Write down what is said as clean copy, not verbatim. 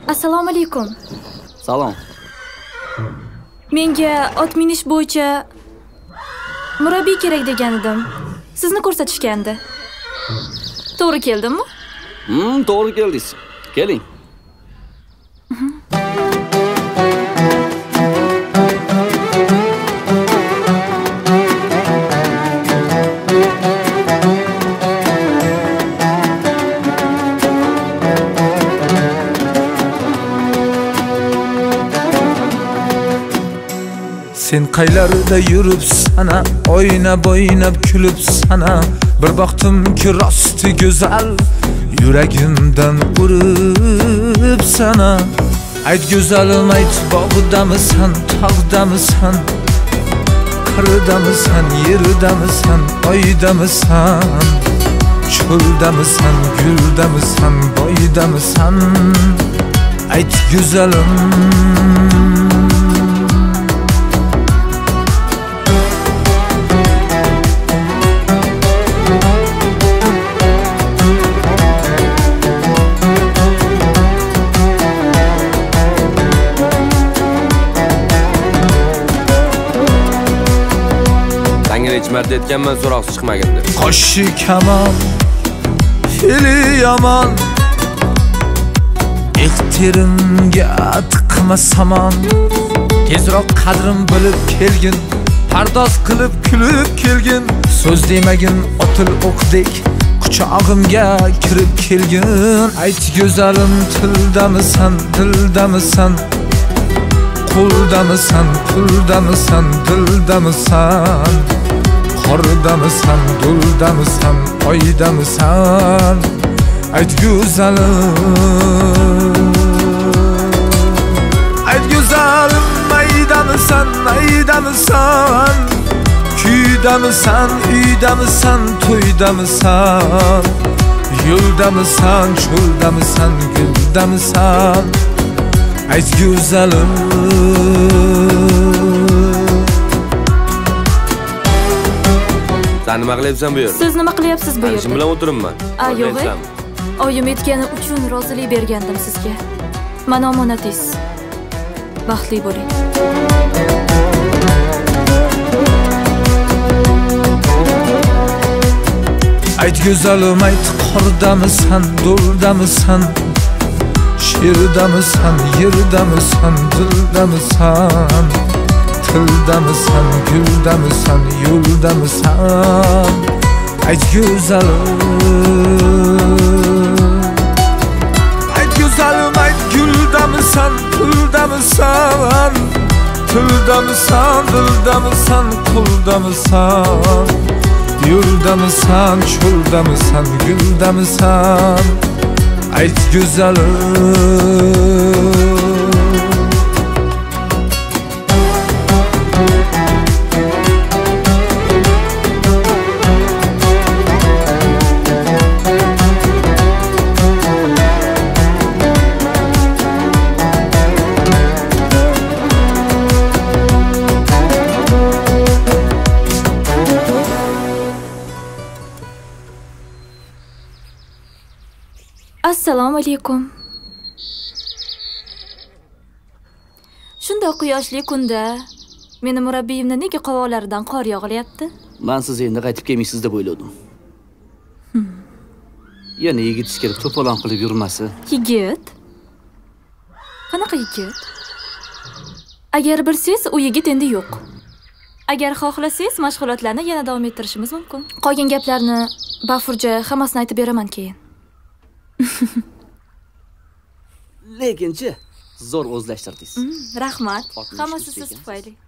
Assalomu alaykum. Salom. Menga ot minish bo'yicha murabbiy kerak degan edim. Sizni ko'rsatishgandi. To'g'ri keldimmi? To'g'ri keldingiz. Keling. Sen qaylarda yuribsana, o'ynab o'ynab kulibsana. Bir baxtimki rosti go'zal, yuragimdan uribsana. Ayt go'zalim, ayt bog'damisan, tog'damisan, qirdamisan, yerdamisan, oydamisan, cho'ldamisan, guldamisan, boydamisan. Ayt go'zalim, Necha marta aytganman, so'roqsiz chiqmagin deb. Qo'shi kamon, fili yomon, ixtirimga tiqma samon. Tezroq qadrim bilib kelgin, pardoz qilib kulib kelgin. So'z demagin, otil o'qdek quchog'imga kirib kelgin. Ayt go'zalim, tildamisan, dildamisan, qo'ldamisan, puldamisan, dildamisan, qordamisan, duldamisan, oydamisan. Ayt go'zalim, ayt go'zalim, aydamisan, aydamisan, kuydamisan, uydamisan, to'ydamisan, yo'ldamisan, cho'ldamisan, guldamisan. Ayt go'zalim, sen nima qilyapsan bu yerda? Siz nima qilyapsiz bu yerda? Kim bilan o'tiribman? Yo'q. Oyim aytgani uchun rozilik bergandim sizga. Mana omonatingiz. Baxtli bo'ling. ayt go'zalim, ayt qordamisan, duldamisan, she'rdamisan, yerdamisan, dildamisan, tildamisan, guldamisan, yo'ldamisan. Ayt go'zalim, ayt go'zalim, ayt guldamisan, puldamisan, tildamisan, dildamisan, qo'ldamisan, yo'ldamisan, cho'ldamisan, guldamisan. Ayt go'zalim, Assalomu alaykum. Shunday quyoshli kunda meni murabbiyimni nega qovoqlaridan qor yog'ilyapti? Men siz endi qaytib kelmaysiz deb o'yladim. Yana yigit kelib to'polon qilib yurmasa. Yigit? Qanaqa yigit? Agar bilsangiz, u yigit endi yo'q. Agar xohlasangiz, mashg'ulotlarni yana davom ettirishimiz mumkin. Qolgan gaplarni bafurja hammasini aytib beraman keyin. Lekinchi zo'r o'zlashtirdingiz. Rahmat. Hammasi siz tufayli.